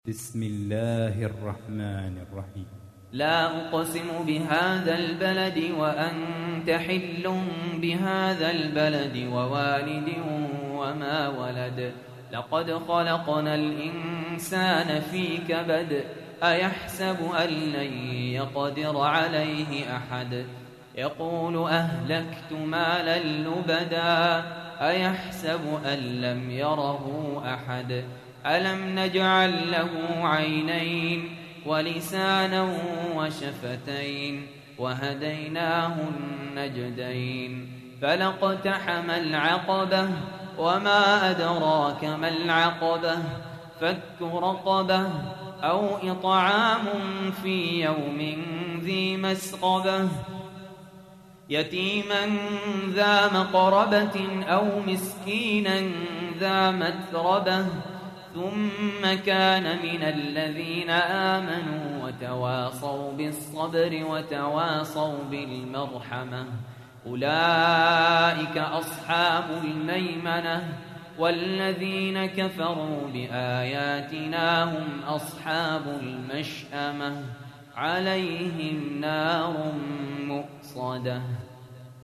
بسم الله الرحمن الرحيم. لا أقسم بهذا البلد وأنت حل بهذا البلد ووالد وما ولد. لقد خلقنا الإنسان في كبد. أيحسب أن لن يقدر عليه أحد. يقول أهلكت مالا لبدا. أيحسب أن لم يره أحد. ألم نجعل له عينين ولسانا وشفتين وهديناه النجدين. فلاقتحم العقبة وما أدراك ما العقبة. فك رقبة أو إطعام في يوم ذي مسغبة. يتيما ذا مقربة أو مسكينا ذا متربة. ثم كان من الذين آمنوا وتواصوا بالصبر وتواصوا بالمرحمة. أولئك أصحاب الميمنة. والذين كفروا بآياتنا هم أصحاب المشأمة. عليهم نار مؤصدة.